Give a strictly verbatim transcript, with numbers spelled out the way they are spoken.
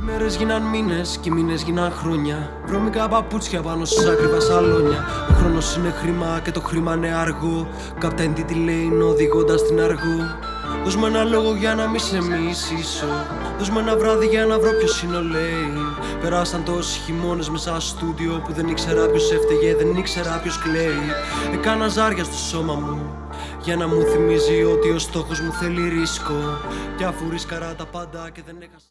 Μέρες γίναν μήνες και οι μήνες γίναν χρόνια. Βρώμικα παπούτσια πάνω στους ακριβά σαλόνια. Ο χρόνος είναι χρήμα και το χρήμα είναι αργό. Captain τι λέει οδηγώντας την αργό. Δώσ' μου ένα λόγο για να μη σε μισήσω. Δώσ' μου ένα βράδυ για να βρω ποιος είναι ο Λέιν. Περάσαν τόσοι χειμώνες μέσα στο στούντιο που δεν ήξερα ποιος έφταιγε, δεν ήξερα ποιος κλαίει. Έκανα ζάρια στο σώμα μου για να μου θυμίζει ότι ο στόχος μου θέλει ρίσκο. Κι αφού ρίσκαρα τα πάντα και δεν έχασα.